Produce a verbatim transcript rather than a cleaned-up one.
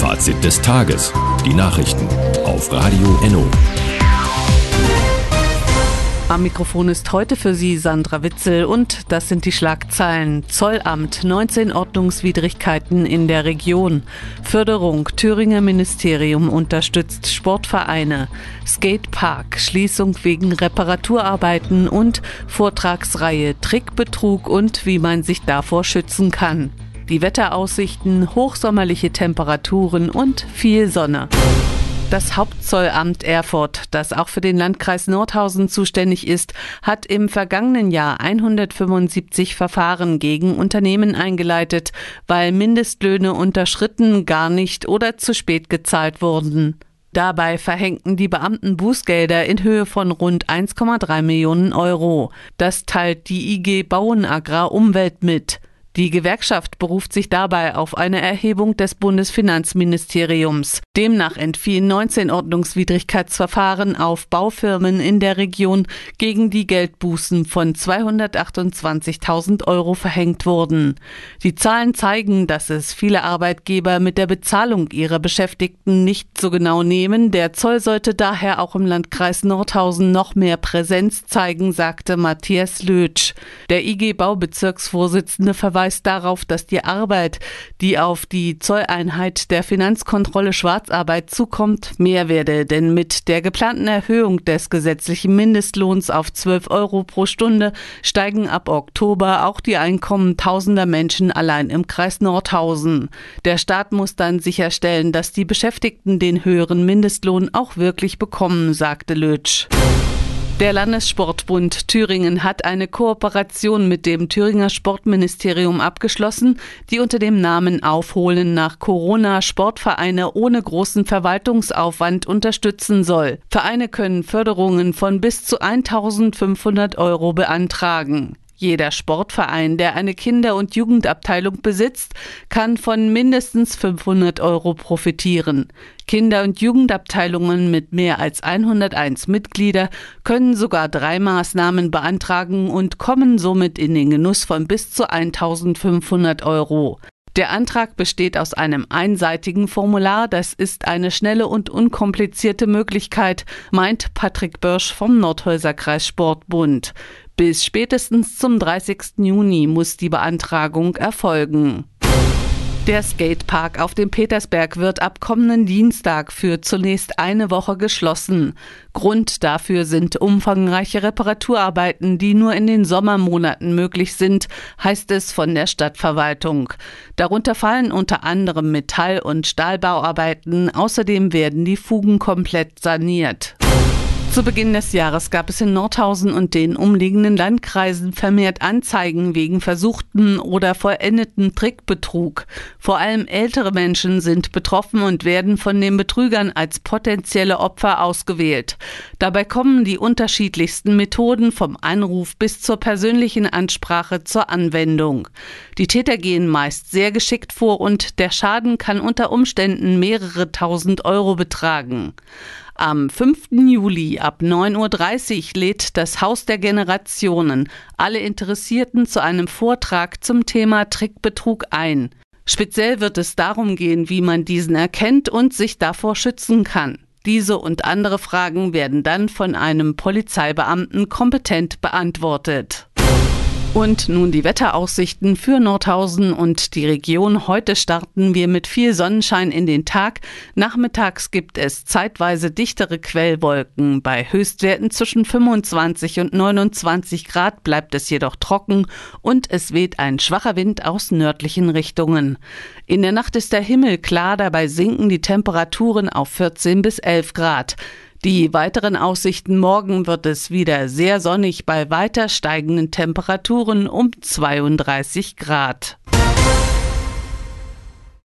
Fazit des Tages. Die Nachrichten auf Radio Enno. Am Mikrofon ist heute für Sie Sandra Witzel und das sind die Schlagzeilen. Zollamt, neunzehn Ordnungswidrigkeiten in der Region. Förderung, Thüringer Ministerium unterstützt Sportvereine. Skatepark, Schließung wegen Reparaturarbeiten und Vortragsreihe Trickbetrug und wie man sich davor schützen kann. Die Wetteraussichten, hochsommerliche Temperaturen und viel Sonne. Das Hauptzollamt Erfurt, das auch für den Landkreis Nordhausen zuständig ist, hat im vergangenen Jahr hundertfünfundsiebzig Verfahren gegen Unternehmen eingeleitet, weil Mindestlöhne unterschritten, gar nicht oder zu spät gezahlt wurden. Dabei verhängten die Beamten Bußgelder in Höhe von rund eins Komma drei Millionen Euro. Das teilt die I G Bauen Agrar Umwelt mit. Die Gewerkschaft beruft sich dabei auf eine Erhebung des Bundesfinanzministeriums. Demnach entfielen neunzehn Ordnungswidrigkeitsverfahren auf Baufirmen in der Region, gegen die Geldbußen von zweihundertachtundzwanzigtausend Euro verhängt wurden. Die Zahlen zeigen, dass es viele Arbeitgeber mit der Bezahlung ihrer Beschäftigten nicht so genau nehmen. Der Zoll sollte daher auch im Landkreis Nordhausen noch mehr Präsenz zeigen, sagte Matthias Lötsch. Der I G Baubezirksvorsitzende verweist darauf, dass die Arbeit, die auf die Zolleinheit der Finanzkontrolle Schwarzarbeit zukommt, mehr werde, denn mit der geplanten Erhöhung des gesetzlichen Mindestlohns auf zwölf Euro pro Stunde steigen ab Oktober auch die Einkommen tausender Menschen allein im Kreis Nordhausen. Der Staat muss dann sicherstellen, dass die Beschäftigten den höheren Mindestlohn auch wirklich bekommen, sagte Lötsch. Der Landessportbund Thüringen hat eine Kooperation mit dem Thüringer Sportministerium abgeschlossen, die unter dem Namen Aufholen nach Corona Sportvereine ohne großen Verwaltungsaufwand unterstützen soll. Vereine können Förderungen von bis zu eintausendfünfhundert Euro beantragen. Jeder Sportverein, der eine Kinder- und Jugendabteilung besitzt, kann von mindestens fünfhundert Euro profitieren. Kinder- und Jugendabteilungen mit mehr als hunderteins Mitglieder können sogar drei Maßnahmen beantragen und kommen somit in den Genuss von bis zu eintausendfünfhundert Euro. Der Antrag besteht aus einem einseitigen Formular. Das ist eine schnelle und unkomplizierte Möglichkeit, meint Patrick Börsch vom Nordhäuser Kreissportbund. Bis spätestens zum dreißigsten Juni muss die Beantragung erfolgen. Der Skatepark auf dem Petersberg wird ab kommenden Dienstag für zunächst eine Woche geschlossen. Grund dafür sind umfangreiche Reparaturarbeiten, die nur in den Sommermonaten möglich sind, heißt es von der Stadtverwaltung. Darunter fallen unter anderem Metall- und Stahlbauarbeiten, außerdem werden die Fugen komplett saniert. Zu Beginn des Jahres gab es in Nordhausen und den umliegenden Landkreisen vermehrt Anzeigen wegen versuchten oder vollendeten Trickbetrug. Vor allem ältere Menschen sind betroffen und werden von den Betrügern als potenzielle Opfer ausgewählt. Dabei kommen die unterschiedlichsten Methoden vom Anruf bis zur persönlichen Ansprache zur Anwendung. Die Täter gehen meist sehr geschickt vor und der Schaden kann unter Umständen mehrere tausend Euro betragen. Am fünften Juli ab neun Uhr dreißig lädt das Haus der Generationen alle Interessierten zu einem Vortrag zum Thema Trickbetrug ein. Speziell wird es darum gehen, wie man diesen erkennt und sich davor schützen kann. Diese und andere Fragen werden dann von einem Polizeibeamten kompetent beantwortet. Und nun die Wetteraussichten für Nordhausen und die Region. Heute starten wir mit viel Sonnenschein in den Tag. Nachmittags gibt es zeitweise dichtere Quellwolken. Bei Höchstwerten zwischen fünfundzwanzig und neunundzwanzig Grad bleibt es jedoch trocken und es weht ein schwacher Wind aus nördlichen Richtungen. In der Nacht ist der Himmel klar, dabei sinken die Temperaturen auf vierzehn bis elf Grad. Die weiteren Aussichten: morgen wird es wieder sehr sonnig bei weiter steigenden Temperaturen um zweiunddreißig Grad.